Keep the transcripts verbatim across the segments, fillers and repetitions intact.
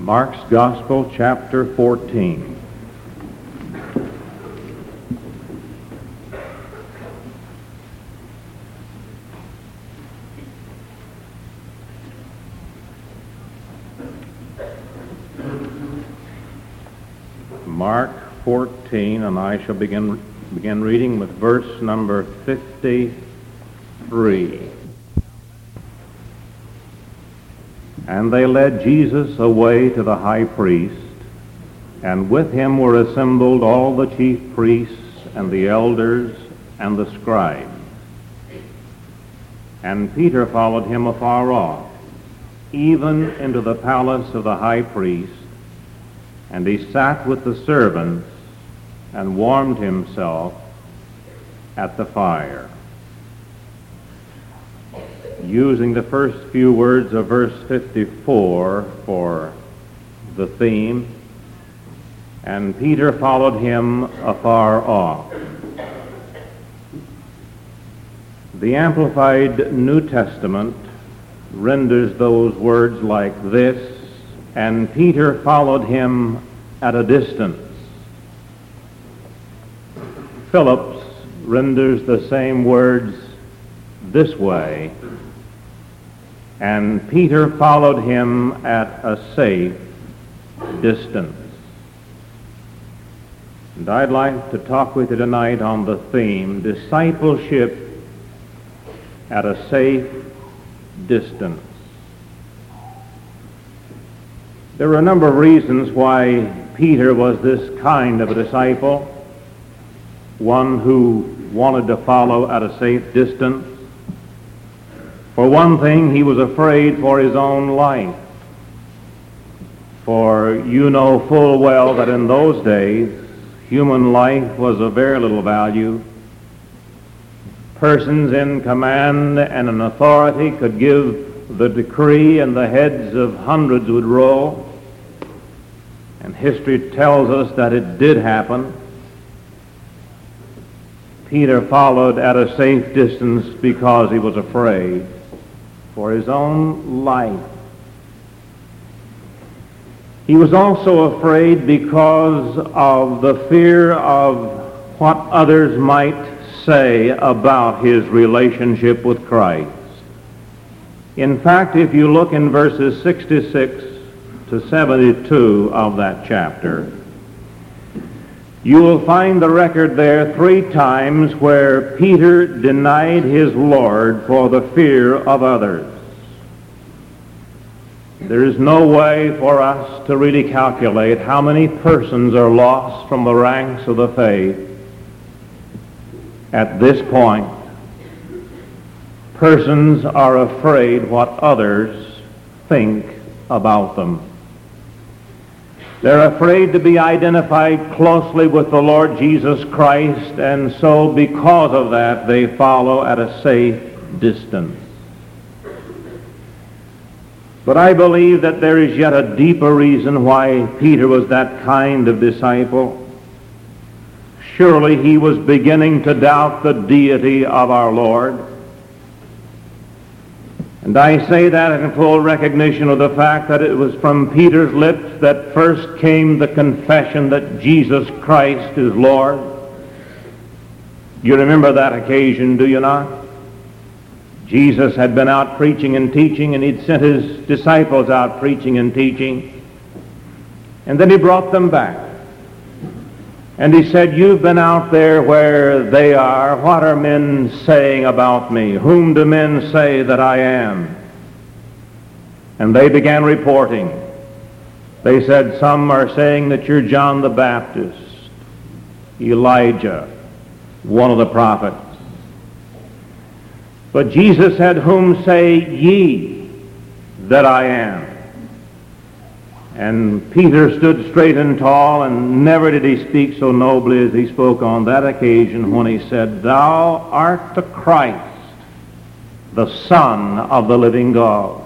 Mark's Gospel, chapter fourteen. Mark fourteen, and I shall begin begin reading with verse number fifty-three. And they led Jesus away to the high priest, and with him were assembled all the chief priests and the elders and the scribes. And Peter followed him afar off, even into the palace of the high priest, and he sat with the servants and warmed himself at the fire. Using the first few words of verse fifty-four for the theme, and Peter followed him afar off. The Amplified New Testament renders those words like this: and Peter followed him at a distance. Phillips renders the same words this way: and Peter followed him at a safe distance. And I'd like to talk with you tonight on the theme, discipleship at a safe distance. There are a number of reasons why Peter was this kind of a disciple, one who wanted to follow at a safe distance. For one thing, he was afraid for his own life. For you know full well that in those days, human life was of very little value. Persons in command and in authority could give the decree, and the heads of hundreds would roll. And history tells us that it did happen. Peter followed at a safe distance because he was afraid for his own life. He was also afraid because of the fear of what others might say about his relationship with Christ. In fact, if you look in verses sixty-six to seventy-two of that chapter, you will find the record there three times where Peter denied his Lord for the fear of others. There is no way for us to really calculate how many persons are lost from the ranks of the faith at this point. Persons are afraid what others think about them. They're afraid to be identified closely with the Lord Jesus Christ, and so because of that, they follow at a safe distance. But I believe that there is yet a deeper reason why Peter was that kind of disciple. Surely he was beginning to doubt the deity of our Lord. And I say that in full recognition of the fact that it was from Peter's lips that first came the confession that Jesus Christ is Lord. You remember that occasion, do you not? Jesus had been out preaching and teaching, and he'd sent his disciples out preaching and teaching. And then he brought them back. And he said, "You've been out there where they are. What are men saying about me? Whom do men say that I am?" And they began reporting. They said, "Some are saying that you're John the Baptist, Elijah, one of the prophets." But Jesus said, "Whom say ye that I am?" And Peter stood straight and tall, and never did he speak so nobly as he spoke on that occasion when he said, "Thou art the Christ, the Son of the living God."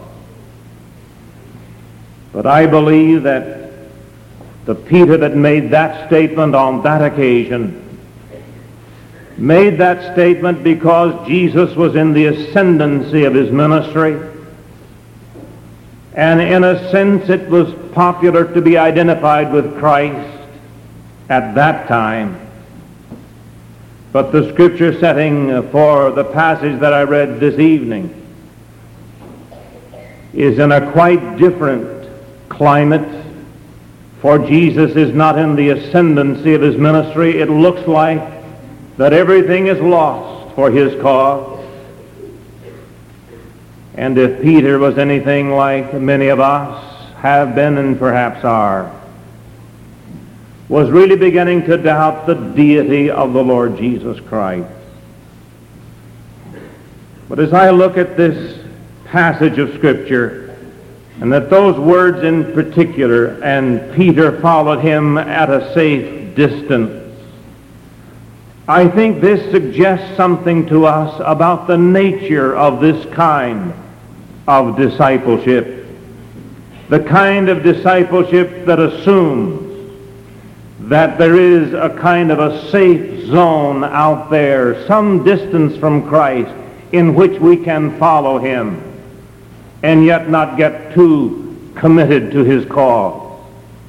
But I believe that the Peter that made that statement on that occasion made that statement because Jesus was in the ascendancy of his ministry. and in a sense it was popular to be identified with Christ at that time. But the scripture setting for the passage that I read this evening is in a quite different climate, for Jesus is not in the ascendancy of his ministry. It looks like that everything is lost for his cause. And if Peter was anything like many of us have been and perhaps are, was really beginning to doubt the deity of the Lord Jesus Christ. But as I look at this passage of Scripture, and that those words in particular, and Peter followed him at a safe distance, I think this suggests something to us about the nature of this kind of discipleship, the kind of discipleship that assumes that there is a kind of a safe zone out there, some distance from Christ, in which we can follow him and yet not get too committed to his cause.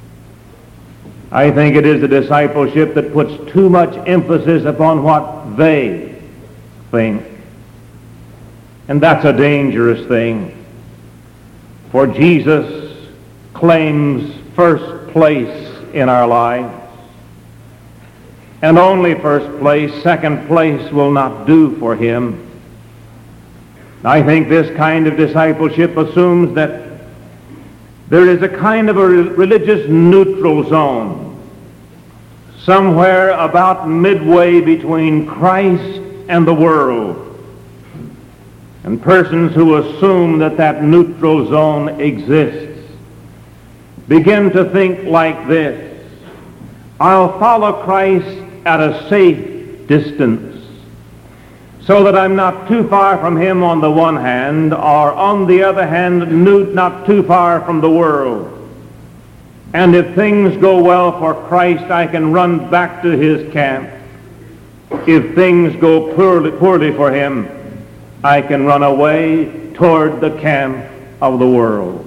I think it is a discipleship that puts too much emphasis upon what they think. And that's a dangerous thing. For Jesus claims first place in our lives. And only first place, second place will not do for him. I think this kind of discipleship assumes that there is a kind of a religious neutral zone, somewhere about midway between Christ and the world. And persons who assume that that neutral zone exists begin to think like this: I'll follow Christ at a safe distance, so that I'm not too far from him on the one hand, or on the other hand, not too far from the world. And if things go well for Christ, I can run back to his camp. If things go poorly, poorly for him, I can run away toward the camp of the world.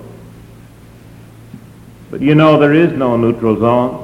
But you know, there is no neutral zone.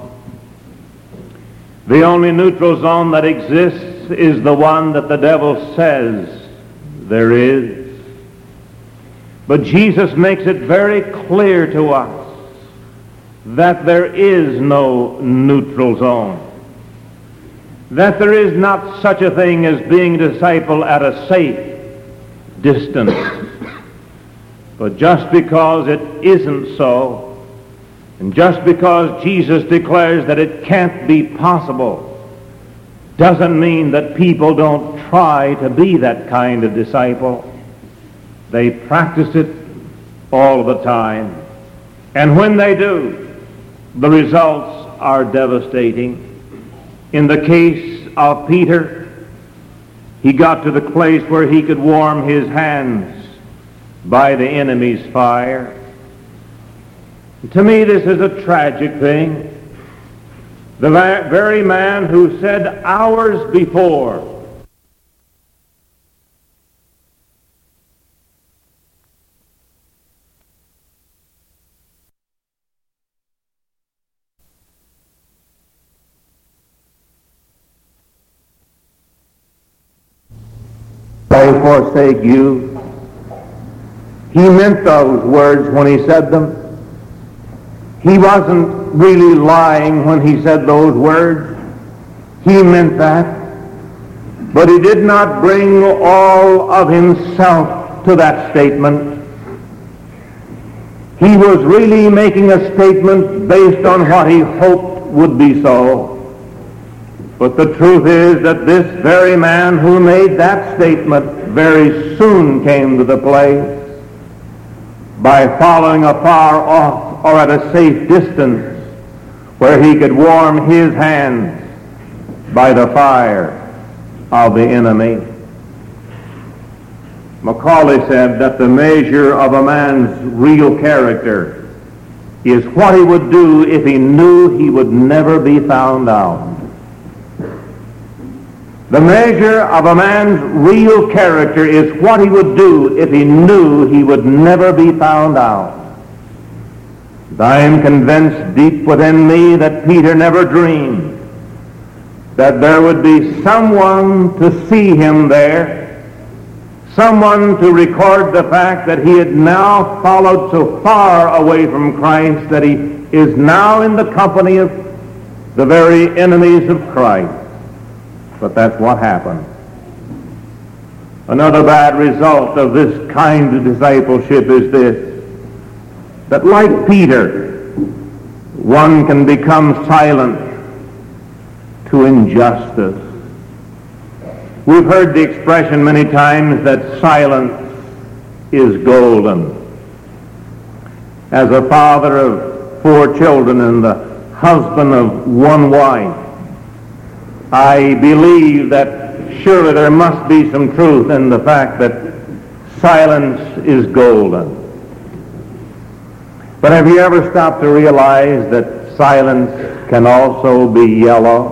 The only neutral zone that exists is the one that the devil says there is. But Jesus makes it very clear to us that there is no neutral zone, that there is not such a thing as being a disciple at a safe distance. But just because it isn't so, and just because Jesus declares that it can't be possible, doesn't mean that people don't try to be that kind of disciple. They practice it all the time. And when they do, the results are devastating. In the case of Peter, he got to the place where he could warm his hands by the enemy's fire. To me, this is a tragic thing. The very man who said hours before, I forsake you, he meant those words when he said them. He wasn't really lying when he said those words. He meant that. But he did not bring all of himself to that statement. He was really making a statement based on what he hoped would be so. But the truth is that this very man who made that statement very soon came to the place, by following afar off or at a safe distance, where he could warm his hands by the fire of the enemy. Macaulay said that the measure of a man's real character is what he would do if he knew he would never be found out. The measure of a man's real character is what he would do if he knew he would never be found out. I am convinced deep within me that Peter never dreamed that there would be someone to see him there, someone to record the fact that he had now followed so far away from Christ that he is now in the company of the very enemies of Christ. But that's what happened. Another bad result of this kind of discipleship is this, that like Peter, one can become silent to injustice. We've heard the expression many times that silence is golden. As a father of four children and the husband of one wife, I believe that surely there must be some truth in the fact that silence is golden. But have you ever stopped to realize that silence can also be yellow?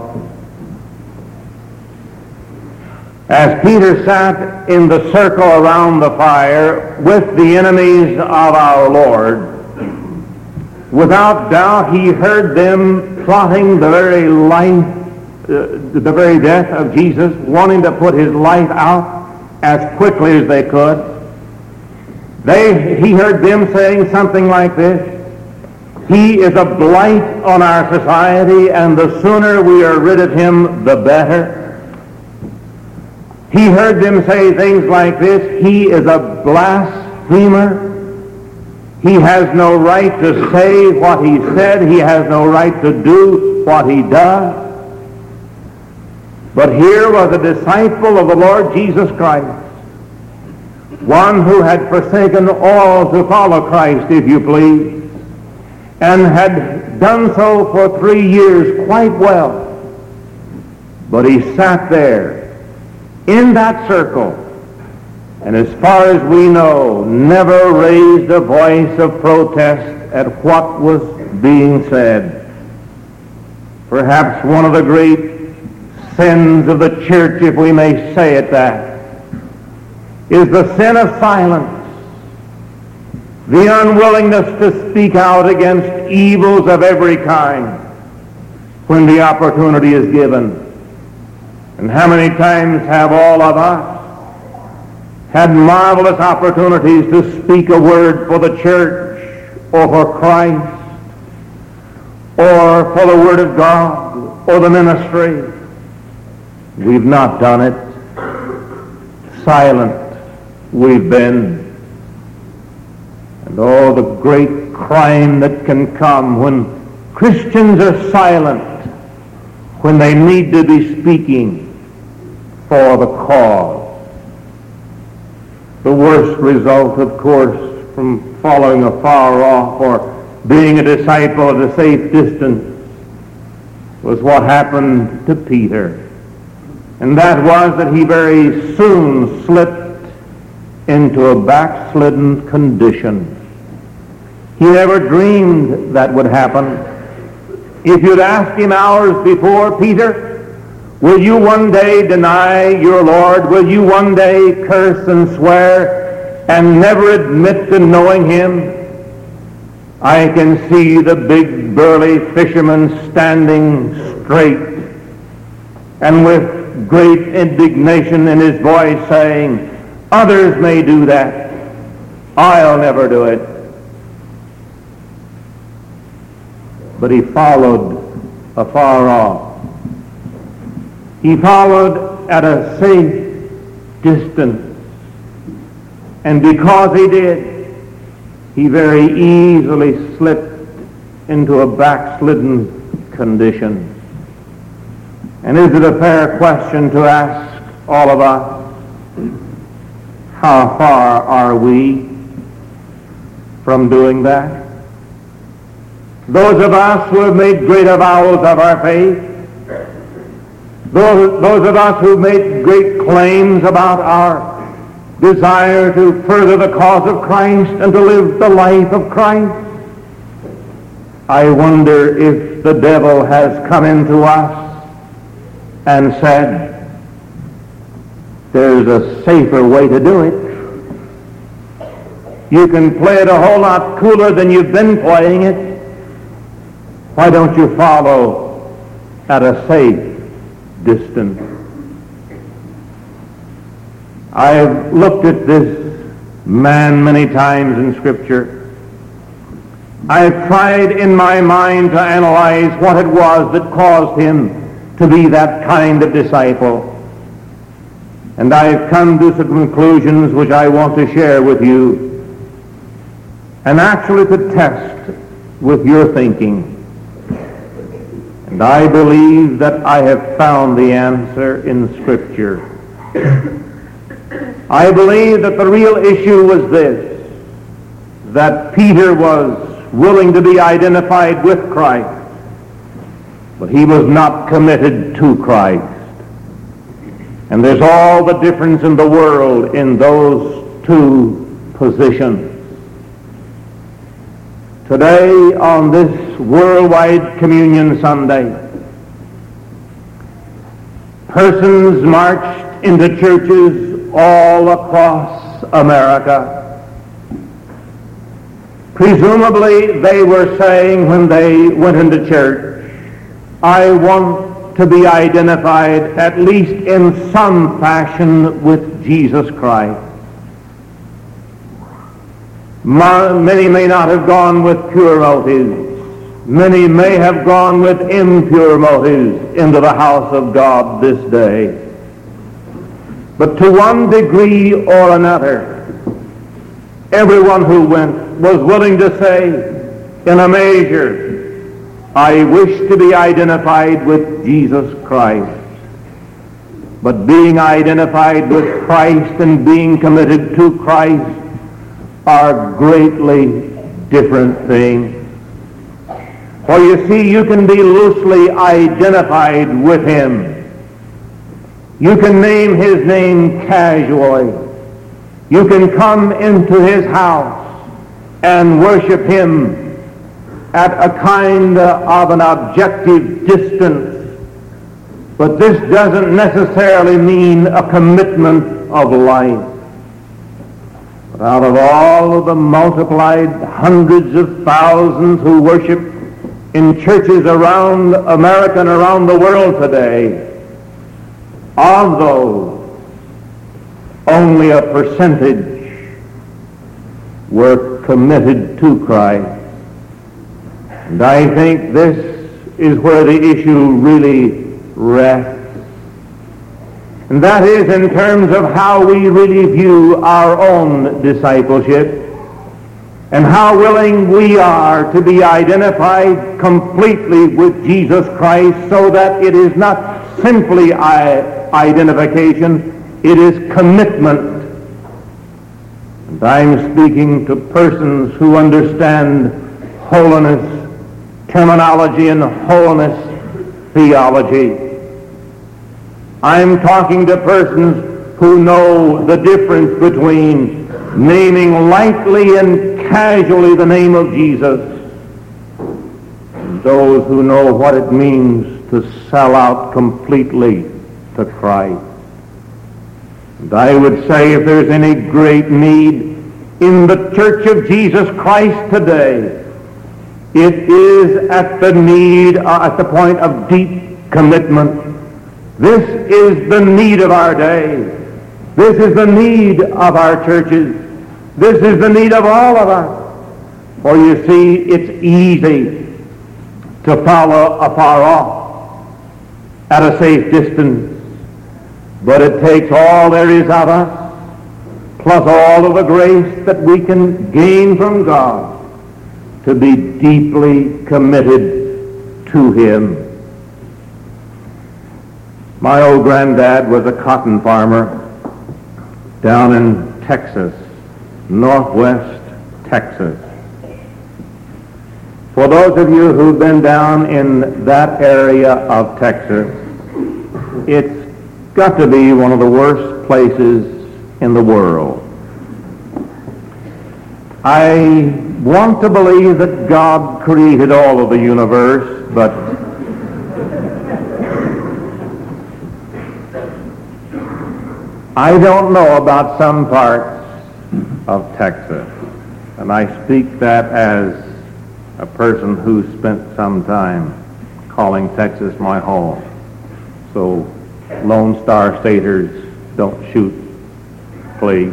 As Peter sat in the circle around the fire with the enemies of our Lord, without doubt he heard them plotting the very life, uh, the very death of Jesus, wanting to put his life out as quickly as they could. They, he heard them saying something like this: he is a blight on our society, and the sooner we are rid of him, the better. He heard them say things like this: he is a blasphemer. He has no right to say what he said. He has no right to do what he does. But here was a disciple of the Lord Jesus Christ, one who had forsaken all to follow Christ, if you please, and had done so for three years quite well. But he sat there in that circle, and as far as we know, never raised a voice of protest at what was being said. Perhaps one of the great sins of the church, if we may say it that, is the sin of silence, the unwillingness to speak out against evils of every kind when the opportunity is given. And how many times have all of us had marvelous opportunities to speak a word for the church or for Christ or for the Word of God or the ministry? We've not done it. Silent we've been. And oh, the great crime that can come when Christians are silent when they need to be speaking for the cause. The worst result, of course, from following afar off or being a disciple at a safe distance was what happened to Peter. And that was that he very soon slipped into a backslidden condition. He never dreamed that would happen. If you'd asked him hours before, Peter, will you one day deny your Lord? Will you one day curse and swear and never admit to knowing him? I can see the big burly fisherman standing straight and with great indignation in his voice saying, others may do that. I'll never do it. But he followed afar off. He followed at a safe distance. And because he did, he very easily slipped into a backslidden condition. And is it a fair question to ask all of us, how far are we from doing that? Those of us who have made great avowals of our faith, those, those of us who have made great claims about our desire to further the cause of Christ and to live the life of Christ, I wonder if the devil has come into us and said, there's a safer way to do it. You can play it a whole lot cooler than you've been playing it. Why don't you follow at a safe distance? I've looked at this man many times in Scripture. I've tried in my mind to analyze what it was that caused him to be that kind of disciple. And I've come to some conclusions which I want to share with you, and actually to test with your thinking. And I believe that I have found the answer in Scripture. I believe that the real issue was this, that Peter was willing to be identified with Christ, but he was not committed to Christ. And there's all the difference in the world in those two positions. Today, on this Worldwide Communion Sunday, persons marched into churches all across America. Presumably, they were saying when they went into church, I want to be identified at least in some fashion with Jesus Christ. Many may not have gone with pure motives. Many may have gone with impure motives into the house of God this day. But to one degree or another, everyone who went was willing to say, in a measure, I wish to be identified with Jesus Christ. But being identified with Christ and being committed to Christ are greatly different things. For you see, you can be loosely identified with him. You can name his name casually. You can come into his house and worship him at a kind of an objective distance. But this doesn't necessarily mean a commitment of life. But out of all of the multiplied hundreds of thousands who worship in churches around America and around the world today, of those, only a percentage were committed to Christ. And I think this is where the issue really rests. And that is in terms of how we really view our own discipleship and how willing we are to be identified completely with Jesus Christ, so that it is not simply identification, it is commitment. And I'm speaking to persons who understand holiness terminology and holiness theology. I'm talking to persons who know the difference between naming lightly and casually the name of Jesus, and those who know what it means to sell out completely to Christ. And I would say, if there's any great need in the Church of Jesus Christ today, it is at the need, uh, at the point of deep commitment. This is the need of our day. This is the need of our churches. This is the need of all of us. For you see, it's easy to follow afar off at a safe distance, but it takes all there is of us, plus all of the grace that we can gain from God, to be deeply committed to him. My old granddad was a cotton farmer down in Texas, northwest Texas. For those of you who've been down in that area of Texas, it's got to be one of the worst places in the world. I want to believe that God created all of the universe, but I don't know about some parts of Texas. And I speak that as a person who spent some time calling Texas my home. So Lone Star Staters, don't shoot, please.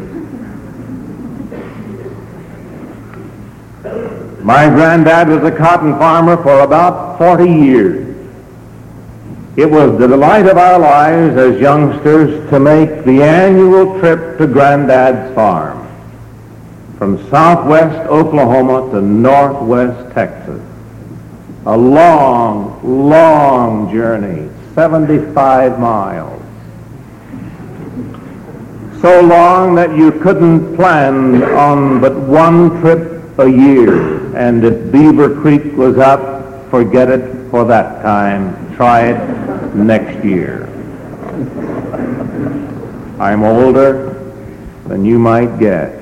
My granddad was a cotton farmer for about forty years. It was the delight of our lives as youngsters to make the annual trip to Granddad's farm from southwest Oklahoma to northwest Texas. A long, long journey, seventy-five miles. So long that you couldn't plan on but one trip a year. And if Beaver Creek was up, forget it for that time. Try it next year. I'm older than you might guess.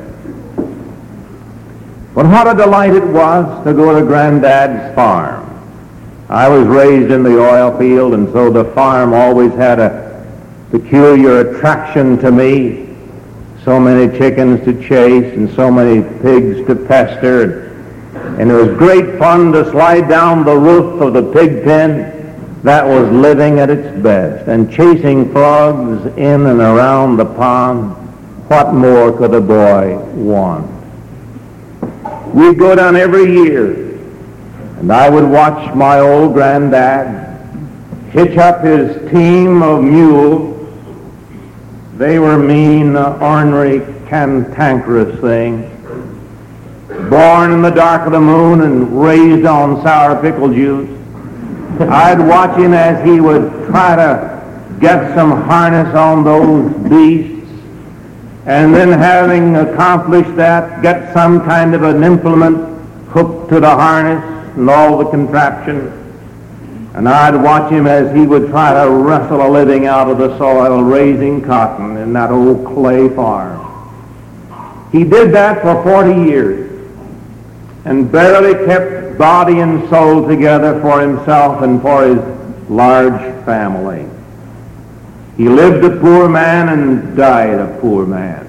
But what a delight it was to go to Granddad's farm. I was raised in the oil field, and so the farm always had a peculiar attraction to me. So many chickens to chase and so many pigs to pester. And it was great fun to slide down the roof of the pig pen that was living at its best. And chasing frogs in and around the pond, what more could a boy want? We'd go down every year, and I would watch my old granddad hitch up his team of mules. They were mean, uh, ornery, cantankerous things, born in the dark of the moon and raised on sour pickle juice. I'd watch him as he would try to get some harness on those beasts, and then having accomplished that, get some kind of an implement hooked to the harness and all the contraptions. And I'd watch him as he would try to wrestle a living out of the soil raising cotton in that old clay farm. He did that for forty years and barely kept body and soul together for himself and for his large family. He lived a poor man and died a poor man.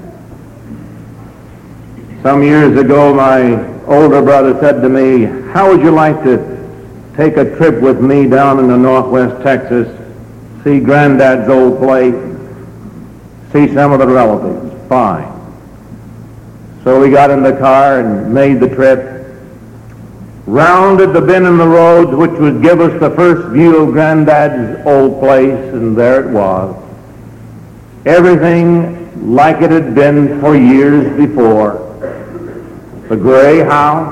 Some years ago, my older brother said to me, "How would you like to take a trip with me down into northwest Texas, see Granddad's old place, see some of the relatives?" Fine. So we got in the car and made the trip, rounded the bend in the road which would give us the first view of Granddad's old place, and there it was. Everything like it had been for years before. The gray house,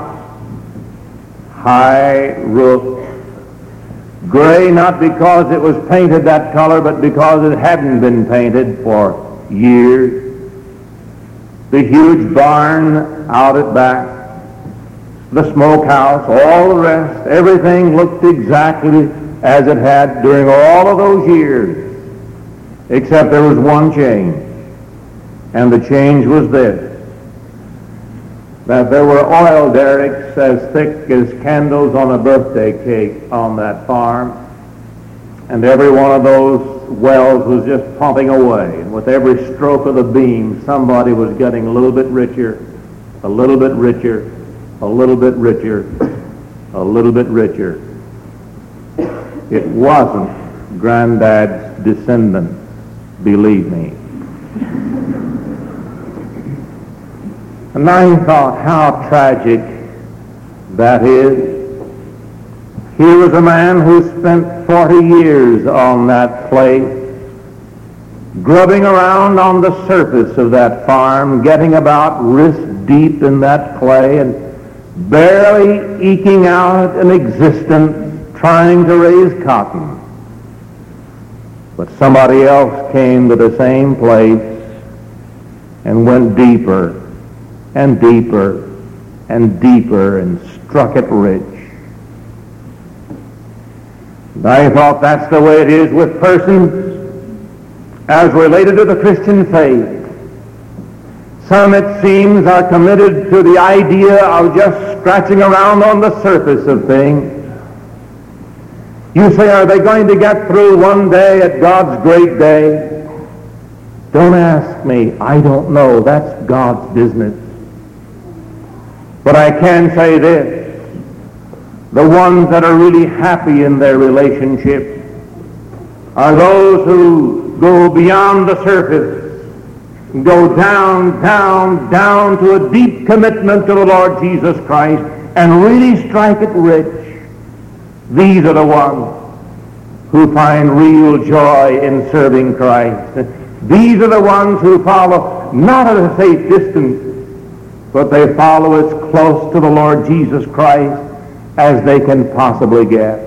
high roof, gray not because it was painted that color, but because it hadn't been painted for years. The huge barn out at back, the smokehouse, all the rest, everything looked exactly as it had during all of those years, except there was one change, and the change was this: that there were oil derricks as thick as candles on a birthday cake on that farm, and every one of those wells was just pumping away. And with every stroke of the beam, somebody was getting a little bit richer, a little bit richer, a little bit richer, a little bit richer. It wasn't Granddad's descendants, believe me. And I thought how tragic that is. Here was a man who spent forty years on that place, grubbing around on the surface of that farm, getting about wrist deep in that clay, and barely eking out an existence, trying to raise cotton. But somebody else came to the same place and went deeper and deeper and deeper and struck it rich. And I thought that's the way it is with persons as related to the Christian faith. Some, it seems, are committed to the idea of just scratching around on the surface of things. You say, are they going to get through one day at God's great day? Don't ask me. I don't know. That's God's business. But I can say this, the ones that are really happy in their relationship are those who go beyond the surface, go down, down, down to a deep commitment to the Lord Jesus Christ and really strike it rich. These are the ones who find real joy in serving Christ. These are the ones who follow not at a safe distance, but they follow as close to the Lord Jesus Christ as they can possibly get.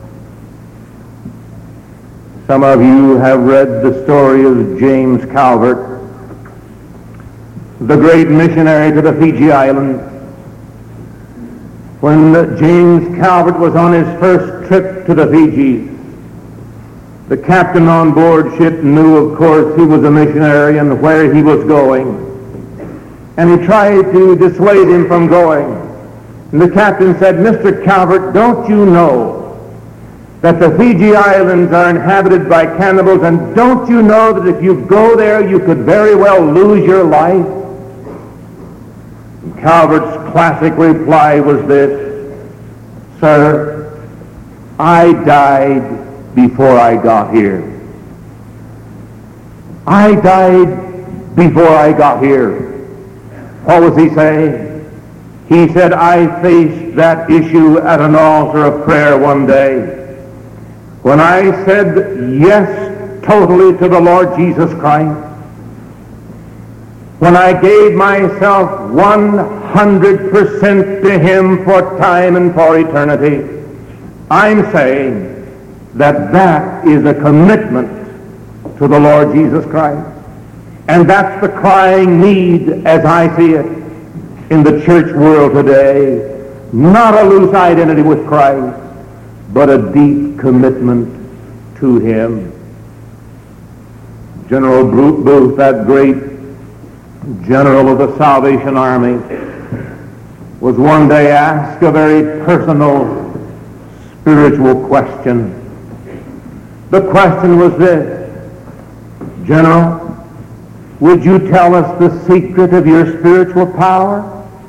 Some of you have read the story of James Calvert, the great missionary to the Fiji Islands. When James Calvert was on his first trip to the Fijis, the captain on board ship knew, of course, he was a missionary and where he was going. And he tried to dissuade him from going. And the captain said, "Mister Calvert, don't you know that the Fiji Islands are inhabited by cannibals, and don't you know that if you go there, you could very well lose your life?" And Calvert's classic reply was this, "Sir, I died before I got here. I died before I got here." What was he saying? He said, "I faced that issue at an altar of prayer one day when I said yes totally to the Lord Jesus Christ, when I gave myself one hundred percent to him for time and for eternity. I'm saying that that is a commitment to the Lord Jesus Christ. And that's the crying need, as I see it, in the church world today. Not a loose identity with Christ, but a deep commitment to him. General Booth, that great general of the Salvation Army, was one day asked a very personal spiritual question. The question was this: "General, would you tell us the secret of your spiritual power?"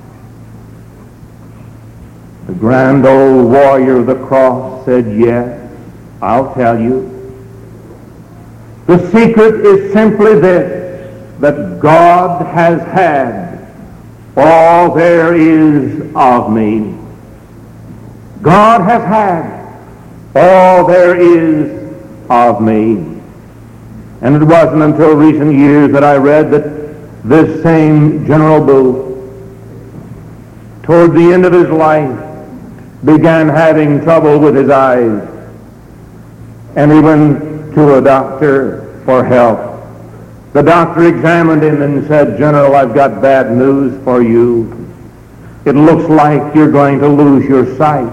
The grand old warrior of the cross said, "Yes, I'll tell you. The secret is simply this, that God has had all there is of me. God has had all there is of me." And it wasn't until recent years that I read that this same General Booth, toward the end of his life, began having trouble with his eyes. And he went to a doctor for help. The doctor examined him and said, "General, I've got bad news for you. It looks like you're going to lose your sight."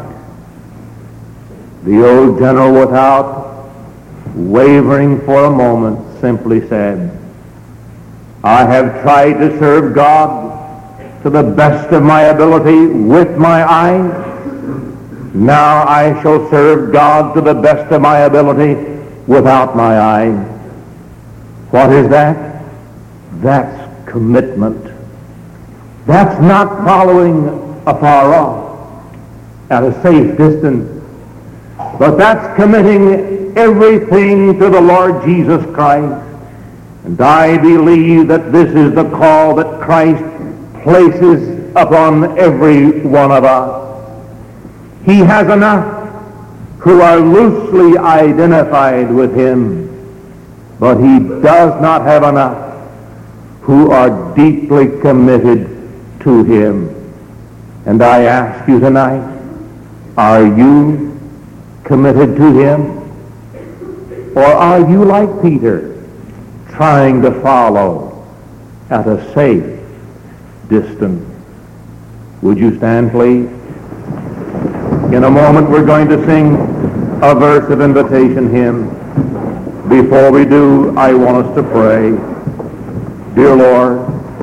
The old general, without wavering for a moment, simply said, "I have tried to serve God to the best of my ability with my eyes. Now I shall serve God to the best of my ability without my eyes." What is that? That's commitment. That's not following afar off at a safe distance, but that's committing everything to the Lord Jesus Christ. And I believe that this is the call that Christ places upon every one of us. He has enough who are loosely identified with him, but he does not have enough who are deeply committed to him. And I ask you tonight, are you committed to him? Or are you like Peter, trying to follow at a safe distance? Would you stand, please? In a moment we're going to sing a verse of invitation hymn. Before we do, I want us to pray. Dear Lord,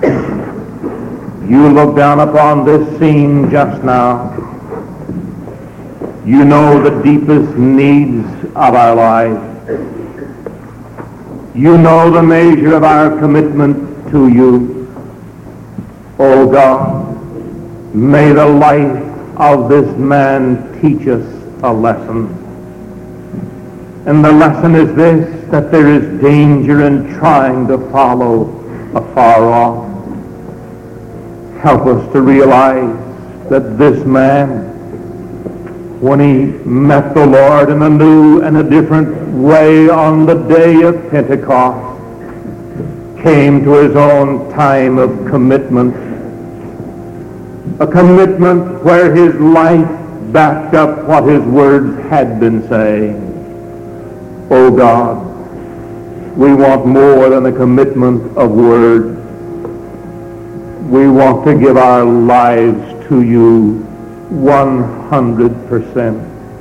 you look down upon this scene just now. You know the deepest needs of our lives. You know the measure of our commitment to you. Oh God, May the life of this man teach us a lesson. And the lesson is this, that there is danger in trying to follow afar off. Help us to realize that this man, when he met the Lord in a new and a different way on the day of Pentecost, came to his own time of commitment, a commitment where his life backed up what his words had been saying. Oh God, we want more than a commitment of words. We want to give our lives to you one hundred percent.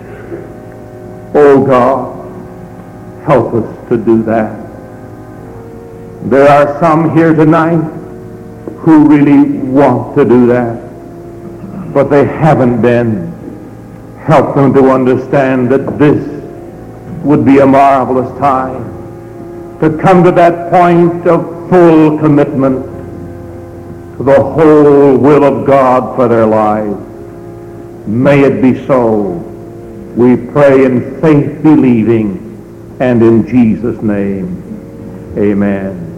Oh God, help us to do that. There are some here tonight who really want to do that, but they haven't been. Help them to understand that this would be a marvelous time to come to that point of full commitment to the whole will of God for their lives. May it be so. We pray in faith believing, and in Jesus' name, amen.